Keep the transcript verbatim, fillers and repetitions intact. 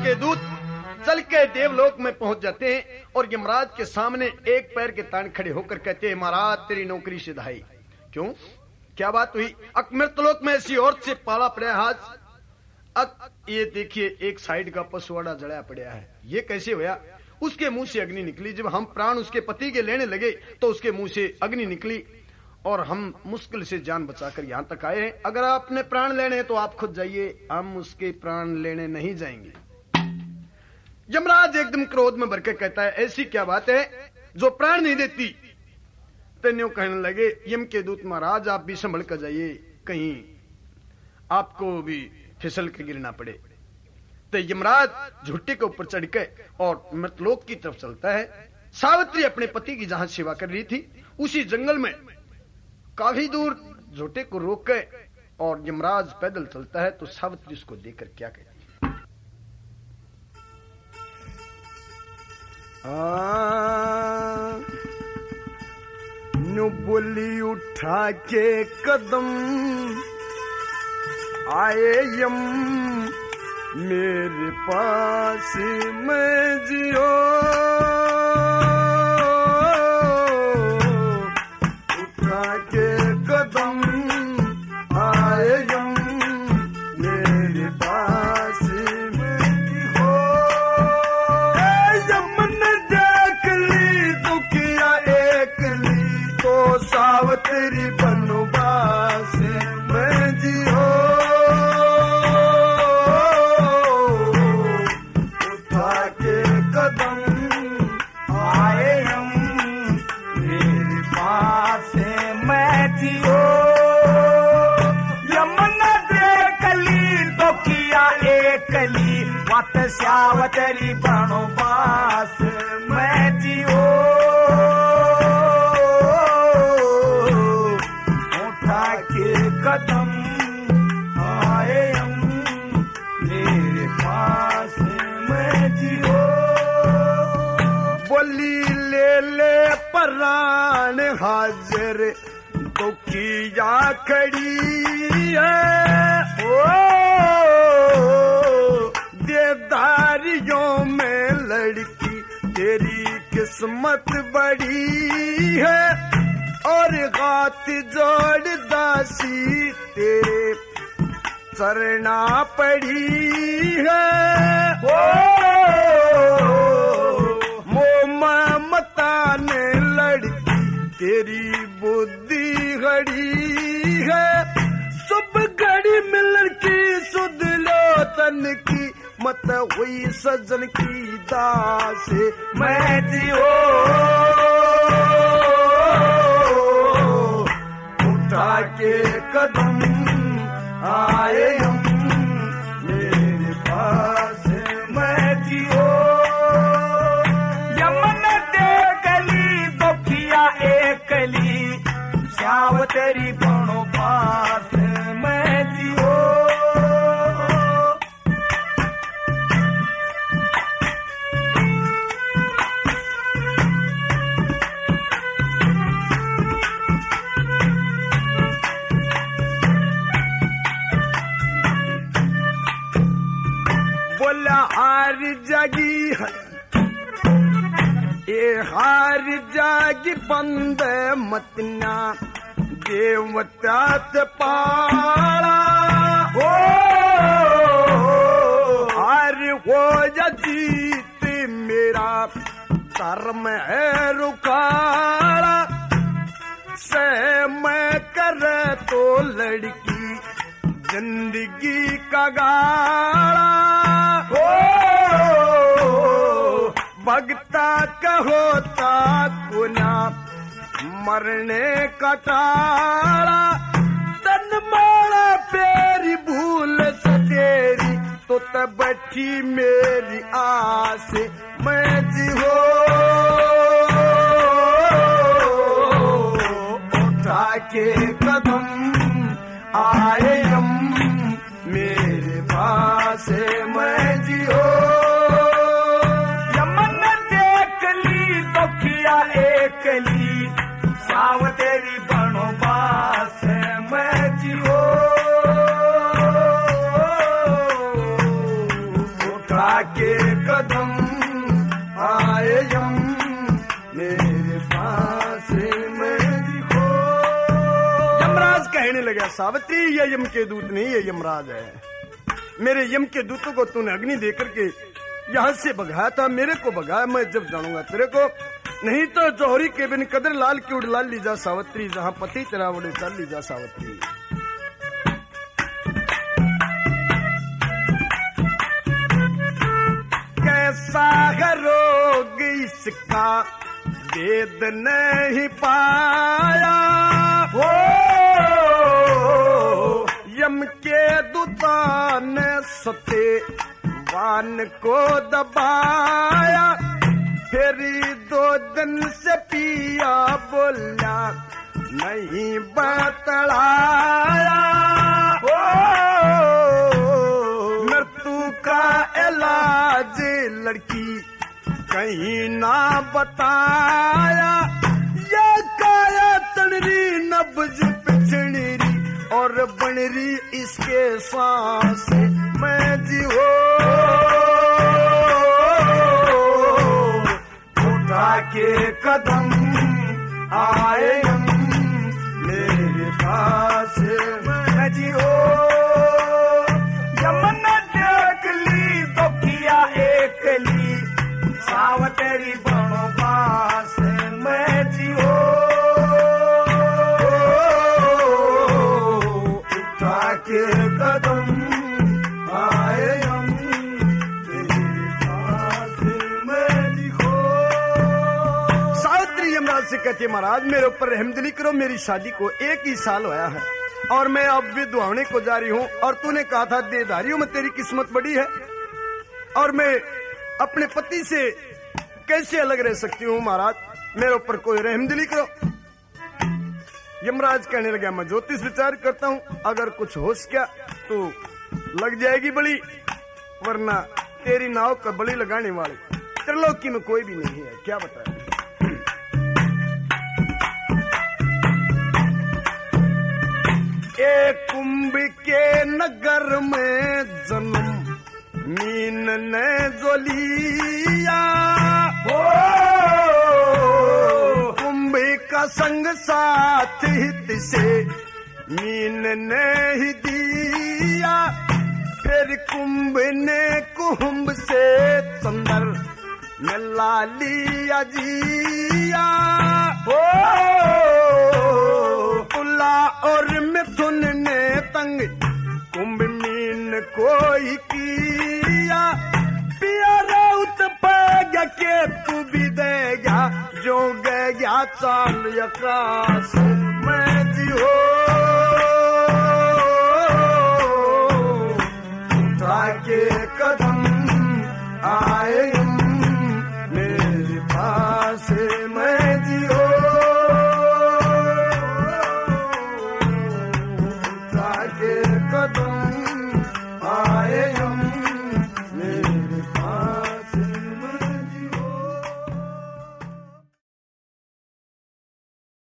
के दूत चल के देवलोक में पहुंच जाते हैं और यमराज के सामने एक पैर के तान खड़े होकर कहते हैं, महाराज तेरी नौकरी से धाई। क्यों, क्या बात हुई? अक मृतलोक में ऐसी औरत से पाला पड़ा हाथ। अक ये देखिए एक साइड का पसवाड़ा जड़ा पड़ा है, ये कैसे होया? उसके मुंह से अग्नि निकली। जब हम प्राण उसके पति के लेने लगे तो उसके मुंह से अग्नि निकली और हम मुश्किल से जान बचाकर यहां तक आए हैं। अगर आपने प्राण लेने हैं तो आप खुद जाइए, हम उसके प्राण लेने नहीं जाएंगे। यमराज एकदम क्रोध में भरकर कहता है, ऐसी क्या बात है जो प्राण नहीं देती? तेन्यों कहने लगे, यम के दूत महाराज आप भी संभल कर जाइए, कहीं आपको भी फिसल के गिरना पड़े। तो यमराज झुट्टे के ऊपर चढ़ के और मृतलोक की तरफ चलता है। सावित्री अपने पति की जहां सेवा कर रही थी उसी जंगल में काफी दूर झोटे को रोक के और यमराज पैदल चलता है तो सावित्री उसको देखकर क्या कहती है, न्यू बोली उठा के कदम आए यम मेरे पास मैं जियो, उठा के कदम आए यम मेरे पास मैं जियो। यमन देख ली दुखिया एक ली तो सावित्री बनवास में जियो, सावतरी बनवास मैं जियो, उठा के कदम आए हम मेरे पास मैं जियो। बोली ले ले प्राण हाजिर दुखिया खड़ी है, ओ देदारियों में लड़की तेरी किस्मत बड़ी है और गात जोड़ दासी तेरे चरना पड़ी है। ओ ममता ने लड़की तेरी बुद्धि घड़ी है, सुब घड़ी मिलन की सुध लो तन की मत हुई सजन की दास मैं जियो, उठा के कदम आए हम मेरे पास मैं जियो। यमन देखली दुखिया एकली सावतरी बनवास मैं जियो। हार जागी ये हार जागी बंद मतना देवता पाला, हो हार हो जा जीत मेरा धर्म है रुकाला, से मैं कर तो लड़की जिंदगी का गाला, भगता कहोता गुना मरने का टाला, तन मारा पेरी भूल सतेरी तो तब बैठी मेरी आस मैं जियो, उठा के कदम आए हम मेरे पास मैं जियो। यमन देख ली दुखिया एकली सावतेरी बनवास मैं जियो, उठा उठा के कदम आए यम मेरे पास में दिखो। यमराज कहने लगा सावित्री ये यम के दूत नहीं ये यमराज है। मेरे यम के दूतों को तूने अग्नि देकर के यहाँ से भगाया था, मेरे को भगाया, मैं जब जानूंगा तेरे को, नहीं तो जौहरी के बिन कदर लाल की उड़ लाल ली जा सावित्री, जहाँ पति तेरा उड़े चल ली जा सावित्री। कैसा है रोग इसका वेद नहीं पाया, हो यम के दूता ने सते वान को दबाया, फिर दो दिन से पिया बोला नहीं बतलाया, हो मृत्यु का इलाज लड़की कहीं ना बताया, ये काया तनरी नब्ज पिछड़ी और बनरी इसके सांस मैं जी हो। उठा के कदम आए मेरे पास मैं जी हो। यमन देख ली तो किया एक ली साव तेरी बड़ो पास मैं जी हो। उठा के कदम आए हम तेरे पास में दिखो। सावित्री यमराज से कहती महाराज मेरे ऊपर रहमदिली करो, मेरी शादी को एक ही साल होया है और मैं अब विधवाने को जा रही हूँ, और तूने कहा था देदारियों में तेरी किस्मत बड़ी है और मैं अपने पति से कैसे अलग रह सकती हूँ महाराज, मेरे ऊपर कोई रहमदिली करो। यमराज कहने लगा मैं ज्योतिष विचार करता हूँ, अगर कुछ हो सका तो लग जाएगी बलि, वरना तेरी नाव का बलि लगाने वाले त्रिलोकी में कोई भी नहीं है। क्या बताए एक कुंभ के नगर में जन्म मीन ने जो लिया, हो कुंभ का संग साथ हित से मीन ने ही दिया, फिर कुंभ ने कुंभ से चंदर मिला लिया जिया, हो तुला और मिथुन ने तंग कुंभ मीन को ही किया, पिया राउत पागा के तू भी देगा जो गया चाल आकाश मैं जी हो। उठा के कदम आए